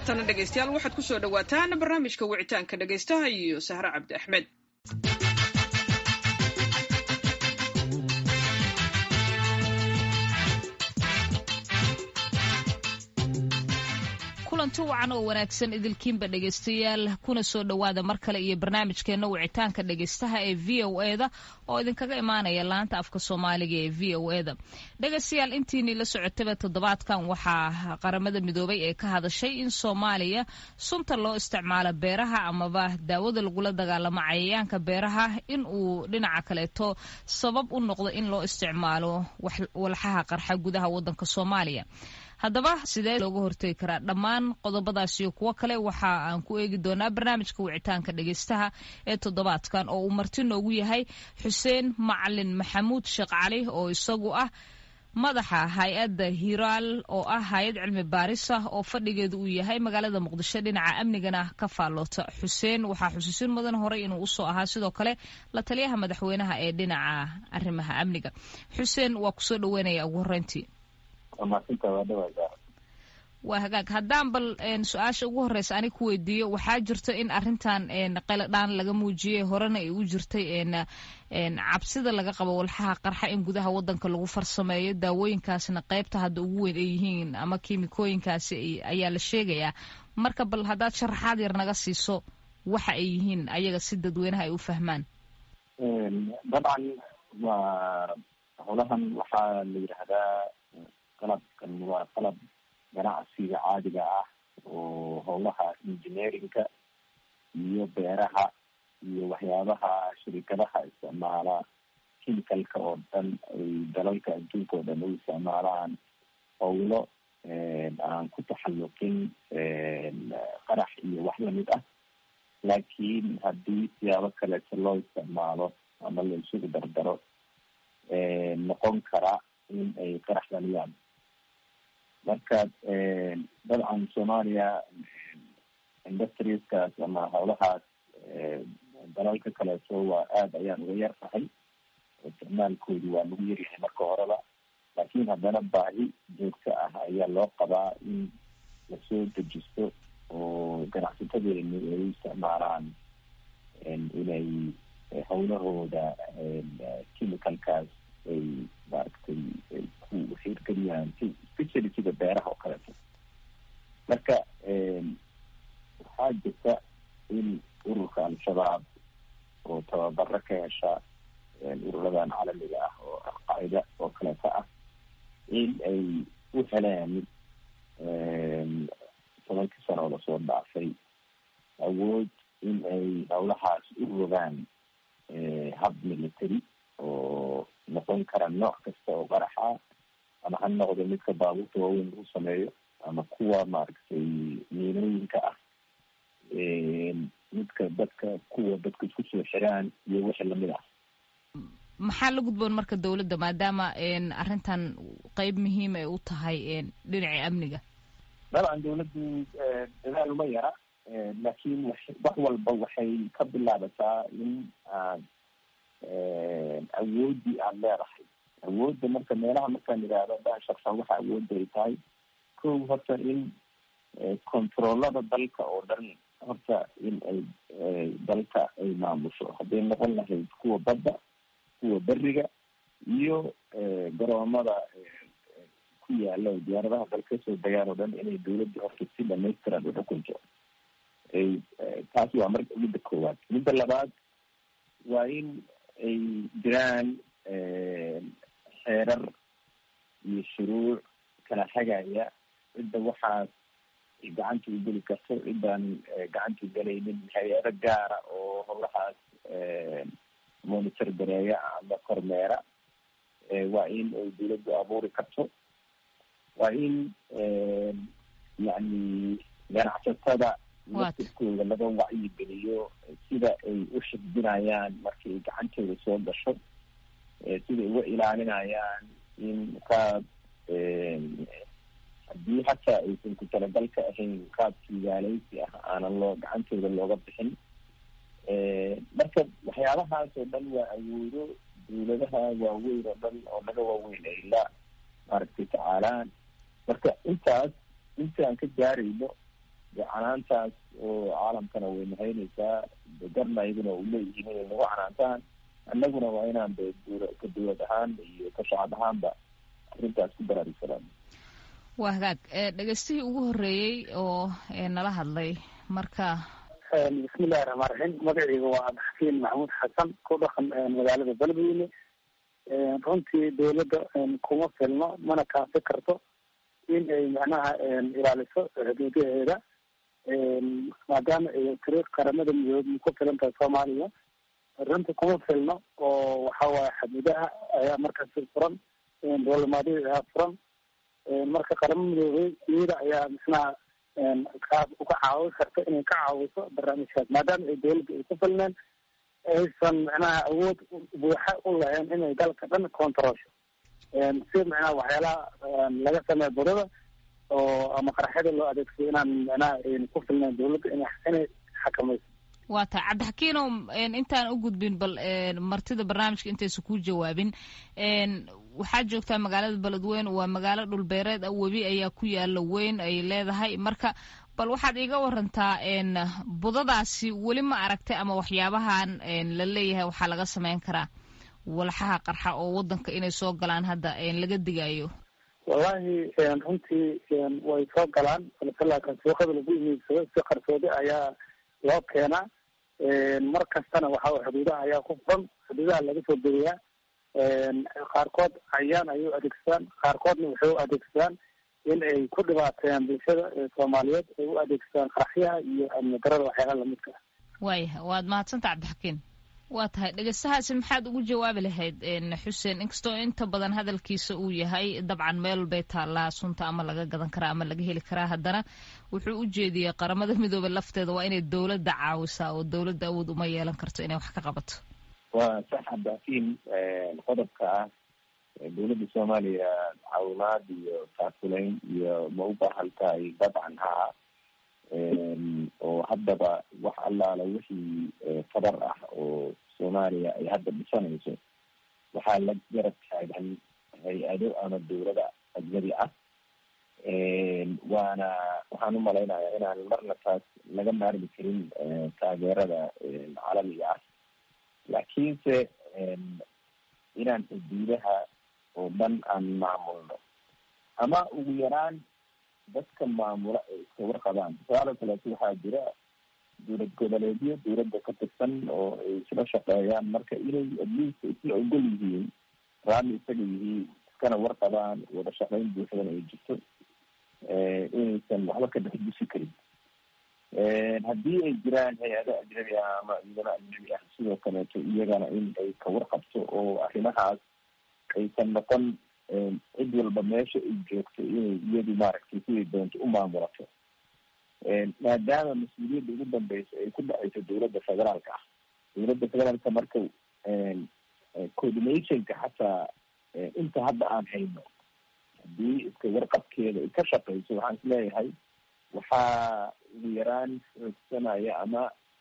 haatana dhegaystayaal waxaad ku soo dhawaataan barnaamijka wicitaanka dhegaystaha iyo Sahra Cabdi Axmed. kulanti wacan oo wanaagsan idilkiinba dhegaystayaal kuna soo dhawaada mar kale iyo barnaamijkeena wicitaanka dhegaystaha ee VOA-da oo idinkaga imaanaya laanta afka Soomaaliga ee VOA-da. dhegaystayaal intiini la socotaba toddobaadkan waxaa qaramada midoobay ee ka hadashay in Soomaaliya sunta loo isticmaalo beeraha amaba daawada lagula dagaalamo cayayaanka beeraha in uu dhinaca kaleeto sabab u noqdo in loo isticmaalo walxaha qarxa gudaha wadanka Soomaaliya. haddaba sidee looga hortagi karaa dhammaan qodobadaas iyo kuwo kale waxa aan ku eegi doonaa barnaamijka wicitaanka dhegaystaha ee toddobaadkan oo uu marti noogu yahay Xuseen Macalin Maxamuud Sheekh Cali oo isagu ah madaxa hay-adda Hiraal oo ah hay'ad cilmi baaris ah oo fadhigeedu uu yahay magaalada Muqdisho dhinaca amnigana ka faaloota. Xuseen waxaa xusuusin mudan hore inuu u soo ahaa sidoo kale la taliyaha madaxweynaha ee dhinaca arrimaha amniga. Xuseen waa ku soo dhaweynaya ugu horreyntii. waa hagaag haddaan bal su-aasha ugu horreysa ani ku weydiiyo waxaa jirto in arrintan qayladhaan laga muujiyey horena ay u jirtay cabsida laga qabo walxaha qarxa in gudaha wadanka lagu farsameeyo daawooyinkaasna qaybta hadda ugu weyn ay yihiin ama kiimikooyinkaasi ayaa la sheegayaa marka bal haddaad sharaxaad yar naga siiso waxa ay yihiin ayaga si dadweynaha ay u fahmaan. dabcan waa howlahan waxaa la yidhaahdaa qalabkan waa qalab ganacsiga caadiga ah oo howlaha engineerinka iyo beeraha iyo waxyaabaha shirikadaha isticmaala chemicalka oo dhan ay dalalka adduunka oo dhan u isticmaalaan howlo aan ku taxalluqin qarax iyo wax lamid ah laakiin haddii siyaabo kaleeto loo isticmaalo ama la isugu dardaro noqon kara in ay qarax dhaliyaan. marka dabcan Soomaaliya industrieskaas ama howlahaas dalalka kaleeto waa aada ayaan uga yar tahay isticmaalkoodu waa lagu yaryahay marka horeba laakiin haddana baahi joogto ah ayaa loo qabaa in lasoo dejisto oo ganacsatadeenu ay u isticmaalaan inay howlahooda chemicalkaas ay maaragtay ay ku hirgeliyaan especially sida beeraha oo kaleeto. marka waxaa jirta in ururka al-shabaab oo tababaro ka hesha ururadan caalamiga ah oo al-qaacida oo kaleeto ah in ay u heleen 10 sano oo lasoo dhaafay awood in ay howlahaas u rogaan hab military oo noqon kara nooc kasta oo qaraxa ama ha noqdo midka baabuurta waaweyn lagu sameeyo ama kuwa maaragtay miinooyinka ah kuwa dadka isku soo xiraan iyo wixii lamid ah. maxaa la gudboon marka dawladda maadaama arrintan qayb muhiim ay u tahay dhinaca amniga? dabcan dawladdu dadaal uma yara laakiin wax walba waxay ka bilaabataa in aad awoodii aada leedahay. awoodda marka meelaha markaan yidhaahdo daan shaqsan waxa awoodda ay tahay kow horta in controolada dalka oo dhan horta in ay dalka ay maamusho hadday noqon lahayd kuwa badda kuwa beriga iyo garoomada ku yaala oo diyaaradaha dalka kasoo degaan oo dhan inay dawladda horta si dhamaystiran uxukunto. taas waa marka midda koowaad. midda labaad waa in ay jiraan xeerar iyo shuruuc kala hagaya cidda waxaas ay gacanta u geli karto ciddaan gacanta u gelaynin hay-ado gaara oo howlahaas monitor gareeya ama kormeera waa in ay dawladdu abuuri karto. waa in yani ganacsatada laftirkooda laga wacyigeliyo sida ay u xifdinayaan markay gacantooda soo gasho siday uga ilaalinayaan in qaab haddii hataa aysan ku talagalka ahayn qaab sigaaleysi ah aanan gacantooda looga bixin. marka waxyaabahaas oo dhan waa awoodo dawladaha waaweyn oo dhan oo naga waaweyn ay la maaragtay tacaalaan. marka intaas intaan ka gaarayno canaantaas oo caalamkana way nahaynaysaa garna iyaduna u leeyihiin inay nagu canaantaan annaguna waa inaan de ka dawlad ahaan iyo ka shacab ahaanba arrintaas ku baraarugsanaan. waa hagaag dhegeystihii ugu horreeyey oo nala hadlay marka. bismillahi raxmaan raxiim, magacayga waa cabdixakiin maxamuud xasan, ku dhaqan magaalada beledweyne. runtii dawladda kuma filno mana kaafi karto in ay macnaha ilaaliso xuduudaheeda, maadaama ay tariiq qaramada midoobay ku filan tahay soomaaliya. runtii kuma filno oo waxa waaye xuduudaha ayaa markaasi furan, dowlamaadiyada ayaa furan. marka qaramada midoobay iyada ayaa macnaha uga caawin karta inay ka caawiso barnaamijkaas, maadaama ay dawladda ay ku filneen aysan macnaha awood buuxa u lahayn inay dalka dhan controlsho si macnaha waxyaalaha laga sameeya budada oo ama qaraxyada loo adeegsado inaan macnaha ku filnayn dawladda inay xakamayso. waa tahay cabdixakiinow, intaan u gudbin bal martida barnaamijka intaysa ku jawaabin, waxaad joogtaa magaalada beledweyne, waa magaalo dhulbeereed ah, webi ayaa ku yaala weyn ay leedahay. marka bal waxaad iiga warantaa budadaasi weli ma aragtay ama waxyaabahan la leeyahay waxaa laga sameyn karaa walxaha qarxa oo wadanka inay soo galaan hadda laga digayo? wallahi runtii way soo galaan, laakiin suuqada lagu iibsado si qarsoodi ayaa loo keenaa. mar kastana waxa xuduudaha ayaa ku furan, xuduudaha laga soo degayaa. qaarkood cayaan ayay u adeegsadaan, qaarkoodna waxay u adeegsadaan in ay ku dhibaateeyaan bulshada soomaaliyeed, ay u adeegsadaan qaraxyaha iyo amni darada waxyaalaha lamidka ah. waaya waad mahadsanta cabdixakiin. waa tahay dhegeystahaasi maxaad ugu jawaabi lahayd xuseen, inkastoo inta badan hadalkiisa uu yahay dabcan meel bay taallaa sunta ama laga gadan karaa ama laga heli karaa, haddana wuxuu u jeediyey qaramada midoobay lafteeda waa inay dawladda caawisaa oo dawladda awood uma yeelan karto inay wax ka qabato. waa sax cabdixakiin, qodobka ah dawladda soomaaliya caawimaad iyo taakulayn iyo ma u baahan tahay dabcan haa, oo haddaba wax allaala wixii fadar ah oo soomaaliya ay hadda dhisanayso waxaa la garab taagan hay-ado ama dawlada ajnabi ah. waxaan umalaynayaa inaan marna taas laga maarmi karin taageerada caalamiga ah, laakiinse inaan xuduudaha oo dhan aan maamulno ama ugu yaraan dadka maamula ay iska warqabaan. tusaale kaleeto waxaa jira dawlad goboleedyo dawladda ka tirsan oo ay isla shaqeeyaan, marka inay adliist isla ogol yihiin, raami isaga yihiin, iskana warqabaan, wada shaqeyn buuxdana ay jirto, inaysan waxba ka dhex gusi karin. haddii ay jiraan hay-ado ajnabi ah ama ciidamo ajnabi ah sidoo kaleeto iyagana in ay ka warqabto oo arrimahaas aysan noqon cid walba meesha ay joogto inay iyadu maaragtay siday doonto u maamulato, maadaama mas-uuliyadda ugu dambeysa ay ku dhacayso dawladda federaalka ah. dawladda federaalka marka coordinationka xataa inta hadda aan hayno haddii iska warqabkeeda ay ka shaqeyso, waxaan isleeyahay waxaa ugu yaraan xoogsanaya ama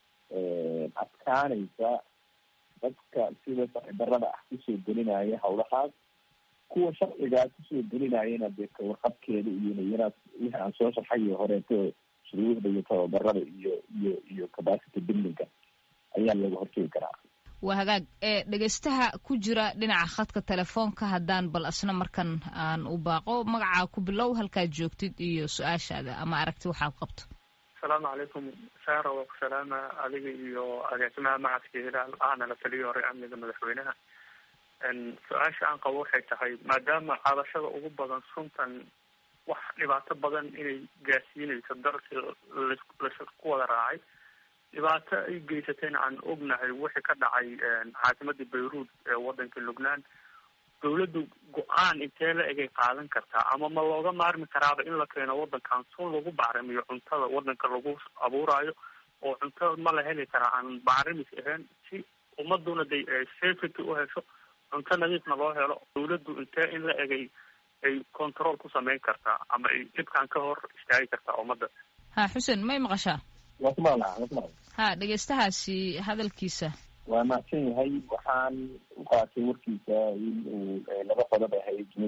adkaanaysa dadka sida sharci darrada ah kusoo gelinaya hawlahaas, kuwa sharcigaa kusoo gelinayana dee ka warqabkeeda iyo nayaraad wixii aan soo sharxayo horeeto shuruucda iyo tababarada iyo capacity buildingka ayaa laga hortegi karaa. waa hagaag dhegeystaha ku jira dhinaca khadka telefoonka, haddaan bal asna markan aan u baaqo, magacaa ku bilow, halkaad joogtid iyo su-aashaada ama aragti waxaad qabto. asalaamu calaykum saara, waa ku salaama adiga iyo agaasimaha macadka hilaal ahna la taliyo hore amniga madaxweynaha. su-aasha aan qabo waxay tahay, maadaama cadashada ugu badan suntan wax dhibaato badan inay gaarsiinayso dalkii laku wada raacay, dhibaato ay geysatayna aan ognahay wixii ka dhacay caasimadda bayruud ee wadanka lubnaan, dawladdu go-aan intee la egay qaadan kartaa ama ma looga maarmi karaaba in la keeno wadankan sun lagu bacrimiyo cuntada wadanka lagu abuuraayo, oo cunto ma la heli karaa aan bacrimis ahayn si ummaduna day safety u hesho, cunto nadiifna loo helo. dawladdu intee in la egay ay control ku sameyn kartaa ama ay dhibkan ka hor istaagi kartaa ummadda? ha xuseen, may maqashaa? ha dhegeystahaasi hadalkiisa waa mahadsan yahay. waxaan u qaatay warkiisa in uu laba qodob ahayd, mid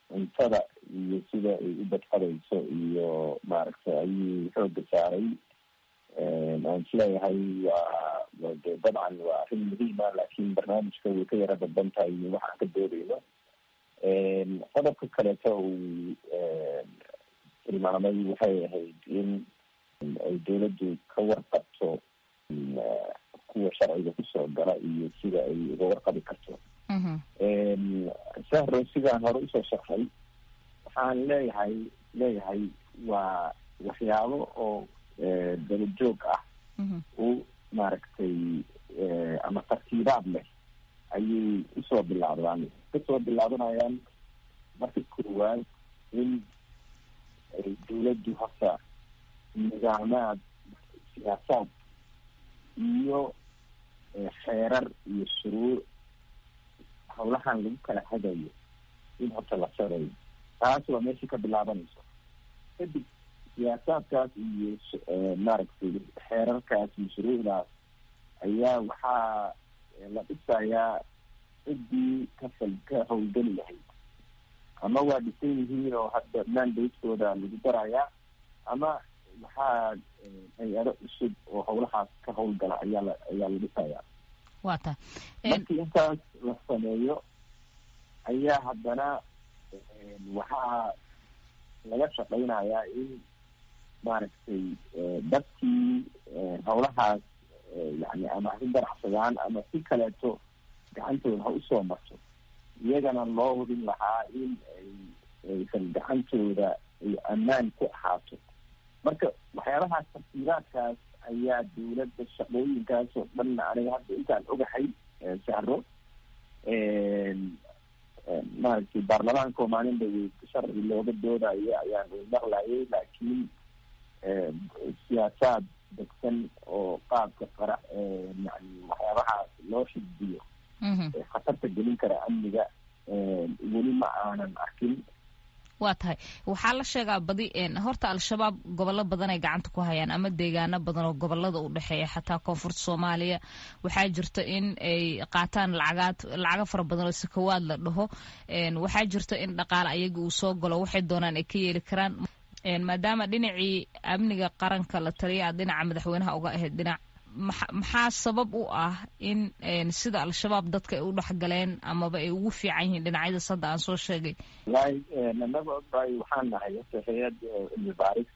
cuntada iyo sida ay u badqadayso iyo maaragtay ayuu xooga saaray. aan isleeyahay waa de dabcan waa arrin muhiima, laakiin barnaamijka way ka yara dadban tahay iyo waxaan ka doodayno. qodobka kaleeto uu tilmaamay waxay ahayd in ay dawladdu ka warqabto kuwa sharciga kusoo gala iyo sida ay uga warqabi karto. sahro sidaan hore usoo sharxay waxaan leeyahay waa waxyaabo oo dalajoog ah u maaragtay ama tartiibaad leh ayay usoo kasoo bilaabanayaan. marka koowaad in ay dawladdu hasa nidaamaad siyaasaad iyo xeerar iyo shuruuc hawlahan lagu kala hadayo in horta la sareeyo. taas waa meeshii ka bilaabanayso. kadib siyaasaadkaas iyo maaragtay xeerarkaas iyo shuruucdaas ayaa waxaa la dhisayaa ciddii ka hawlgeli lahayd, ama waa dhisan yihiin oo hadda mandatekooda lagu darayaa, ama waxaa hay-ado cusub oo hawlahaas ka hawlgala ayaa la dhisayaa. wata markii intaas la sameeyo ayaa haddana waxaa laga shaqaynayaa in maaragtay dadkii hawlahaas yani ama ha ganacsadaan ama si kaleeto gacantooda ha usoo marto, iyagana loo hubin lahaa in aysan gacantooda ay ammaan ku ahaato. marka waxyaabahaas tartiibaadkaas ayaa dawladda shaqooyinkaas oo dhan aniga hadda intaan ogahay sahro maaragtay baarlamaanka oo maalinba sharci looga doodaya ayaan maqlayay, laakiin siyaasaad degsan oo qaabka yani waxyaabahaas loo xisbiyo khatarta gelin kara amniga weli ma aanan arkin. waa tahay waxaa la sheegaa badi horta al-shabaab gobollo badan ay gacanta ku hayaan ama deegaano badan oo gobolada u dhexeeya, xataa koonfurta soomaaliya waxaa jirta in ay qaataan lacago fara badan oo sakawaad la dhaho. waxaa jirta in dhaqaale ayaga uu soo galo, waxay doonaan ay ka yeeli karaan. maadaama dhinacii amniga qaranka la taliya aad dhinaca madaxweynaha uga ahayd dhinac maxaa sabab u ah in sida al-shabaab dadka ay u dhexgaleen amaba ay ugu fiican yihiin dhinacyadaas hadda aan soo sheegay? wallahi anaga ogtahay waxaan nahay horta hay-ad cilmi baaris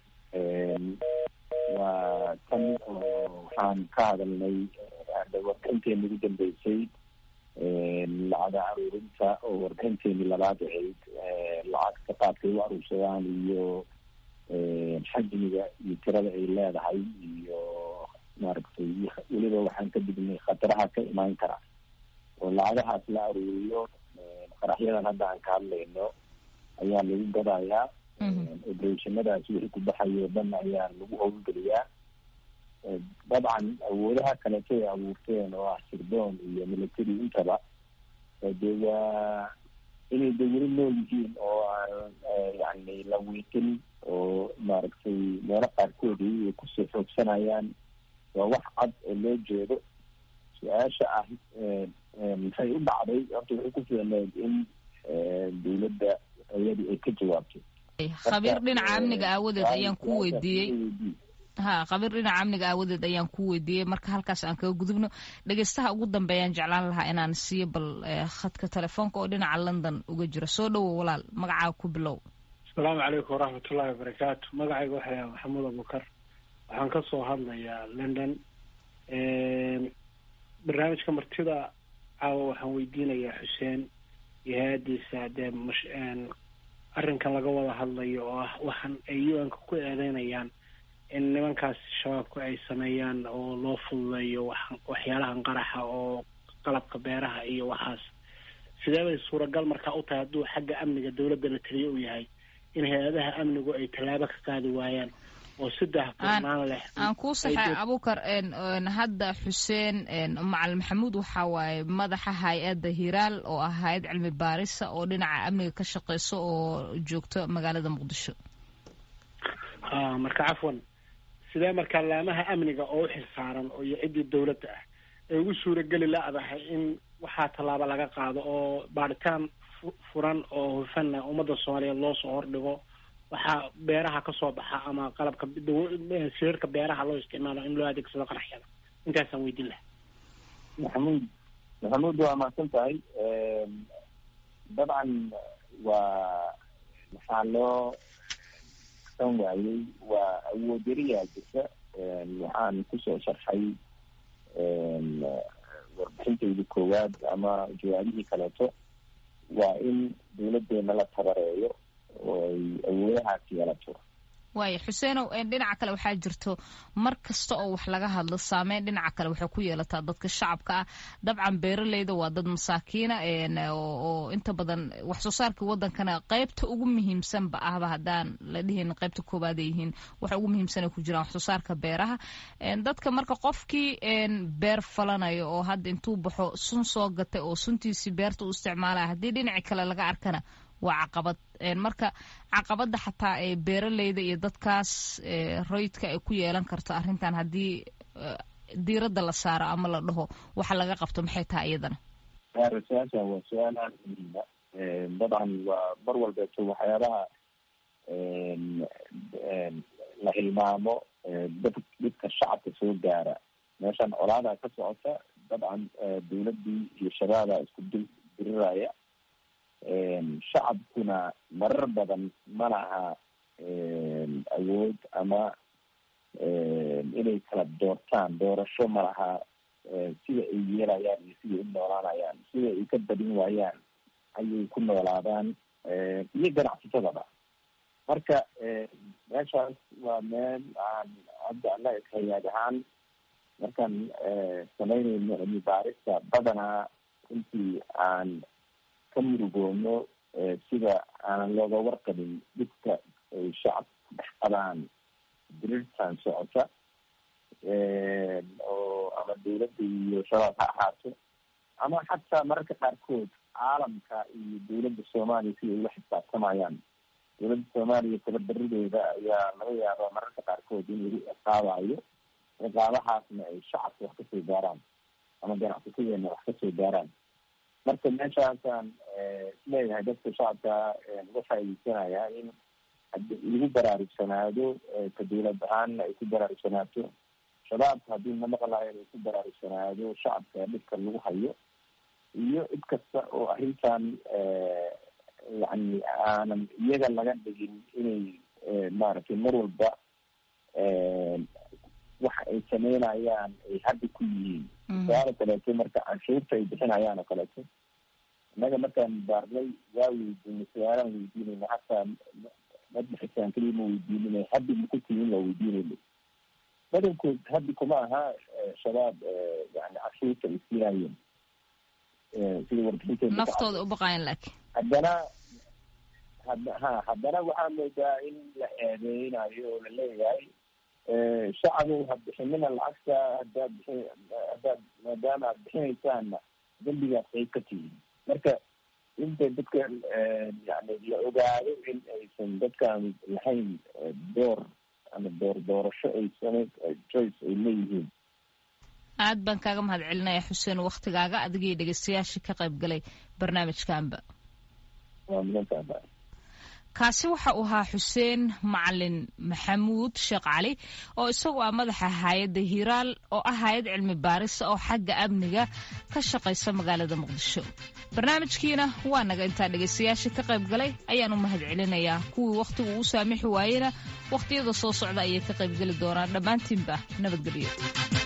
waa tan oo waxaan ka hadalnay warbixinteeni ugu dambeysay lacagda aruurinta oo warbixinteeni labaad ahayd lacagta qaabkay u aruursadaan iyo xajmiga iyo tirada ay leedahay iyo maaragtay weliba waxaan ka dignay khataraha ka imaan kara oo lacagahaas la aruuriyo. qaraxyadan hadda aan ka hadlayno ayaa lagu gadayaa, operationadaas wixii ku baxayo o dhan ayaa lagu howlgeliyaa. dabcan awoodaha kaleeto ay abuurteen oo ah sirdoon iyo military intaba de waa inay de weli nool yihiin oo aan yani la wiiqin oo maaragtay meelo qaarkoodii ay kusoo xoogsanayaan. waa wax cad oo loo jeedo. su-aasha ah maxay u dhacday horta waxay ku fiicneed in dawladda ayadu ay ka jawaabto. khabiir dhinaca amniga aawadeed ayaan ku weydiiyey khabiir dhinaca amniga aawadeed ayaan ku weydiiyey. marka halkaas aan kaga gudubno, dhegeystaha ugu dambeeyaan jeclaan lahaa inaan siiyo bal khadka telefoonka oo dhinaca London uga jira. soo dhawow walaal, magacaaga ku bilow. asalaamu calaykum waraxmatullaahi wabarakaatu. magacayga waxaa yahay maxamuud abukar, waxaan ka soo hadlayaa London. barnaamijka martida caawa waxaan weydiinayaa xuseen iyo hay-adiisa dee arrinkan laga wada hadlayo oo ah waxaan ay UN-ka ku eedeynayaan in nimankaas shabaabku ay sameeyaan oo loo fududeeyo waxyaalahan qaraxa oo qalabka beeraha iyo waxaas. sidee bay suuragal markaa u tahay hadduu xagga amniga dawladda la taliyo u yahay in hay-adaha amnigu ay tallaabo ka qaadi waayaan oo saddex furnaan leh? aan kuu saxay abukar, hadda xuseen macalin maxamuud waxaa waaye madaxa hay-adda hiraal oo ah hay-ad cilmi baarisa oo dhinaca amniga ka shaqeyso oo joogto magaalada muqdisho. marka cafwan, sidee markaa laamaha amniga oo u xilsaaran oo iyo ciddii dawladda ah ay ugu suurageli la-dahay in waxaa tallaabo laga qaado oo baaritaan furan oo hufanna ummadda soomaaliyeed loo soo hordhigo waxaa beeraha kasoo baxa ama qalabka sirarka beeraha loo isticmaalo in loo adeegsado qaraxyada. intaasaan weydiin lahaa. maxamuud waa mahadsan tahay. dabcan waa maxaa loo san waayey waa awood yariyaa jirta. waxaan kusoo sharxay warbixintayda koowaad ama jawaabihii kaleeto waa in dawladeena la tabareeyo oo ay awoodahaas yeelato. waaya xuseenow dhinaca kale waxaa jirto mar kasta oo wax laga hadlo saameyn dhinaca kale waxay ku yeelataa dadka shacabka ah. dabcan beeraleyda waa dad masaakiina oo inta badan wax soo saarka wadankana qaybta ugu muhiimsanba ahba haddaan la dhihin qaybta koowaad ay yihiin waxa ugu muhiimsan ay ku jiraan wax soo saarka beeraha. dadka marka qofkii beer falanayo oo hadda intuu baxo sun soo gatay oo suntiisii beerta u isticmaalaya haddii dhinaci kale laga arkana waa caqabad. marka caqabada xataa ee beeraleyda iyo dadkaas rayidka ay ku yeelan karto arrintan haddii diiradda la saaro ama la dhaho waxa laga qabto maxay tahay iyadana? su-aasha waa su-aal aada muhiima. dabcan waa mar walbeeto waxyaabaha la hilmaamo dadka shacabka soo gaara. meeshan colaadaa ka socota. dabcan dawladdii iyo shabaabaa isku diriraya. shacabkuna marar badan ma laha awood ama inay kala doortaan. doorasho ma laha sida ay yeelayaan iyo sida ay u noolaanayaan. sida ay ka badin waayaan ayay ku noolaadaan iyo ganacsatadaba. marka meeshaas waa meel aan hadda anaga hay-ad ahaan markaan samaynayno cilmi baarista badanaa intii aan ka murugoono sida aanan looga warqabin dhibka ay shacabka dhex qabaan dirirtan socota oo ama dawladda iyo shabaab ha ahaato ama xataa mararka qaarkood caalamka iyo dawladda soomaaliya sida ay ula xisaabtamayaan. dawladda soomaaliya tabardarideeda ayaa laga yaabaa mararka qaarkood in lagu ciqaabayo. ciqaabahaasna ay shacabka wax kasoo gaaraan ama ganacsatadeena wax kasoo gaaraan. marka meeshaasaan isleeyahay dadka shacabka uga faa'iideysanaya in lagu baraarugsanaado ka dawlad ahaanna ay ku baraarugsanaato. shabaabka haddii na maqlayo inay ku baraarugsanaado shacabka dhibka lagu hayo iyo cid kasta oo arrintan yani aanan iyaga laga dhigin inay maaragtay mar walba waxa ay sameynayaan ay hadda ku yihiin. su-aala kaleeto marka canshuurta ay bixinayaan oo kaleeto innaga markaan baarnay waa weydiinay su-aalaan weydiinayna hataa madbaxisaan keliya ma weydiinina haddi maku timin waa weydiinayna. badankood haddi kuma aha shabaab yani canshuurta ay siinaayeen sida warbixinteeda naftooda u baqayan. laakiin haddana waxaa moodaa in la eedeynayo oo la leeyahay shacabow ha bixinina lacagta hadaad maadaama aad bixinaysaanna dembigaad qayb ka tihiin. marka inta dadka yani la ogaado in aysan dadkaan lahayn door ama doorasho ay choice ay leeyihiin. aad baan kaaga mahad celinaya xuseen waktigaaga adigii dhegeystayaashii ka qayb galay barnaamijkaanba. waa mudantaaba. kaasi waxa uu ahaa xuseen macalin maxamuud sheekh cali oo isagu ah madaxa hay-adda hiiraal oo ah hay-ad cilmi baaris oo xagga amniga ka shaqaysa magaalada muqdisho. barnaamijkiina waa naga intaa dhegaystayaashii ka qayb galay ayaan u mahad celinayaa. kuwii wakhtigu uu saamixi waayena wakhtiyada soo socda ayay ka qayb geli doonaan. dhammaantiinba nabadgelyo.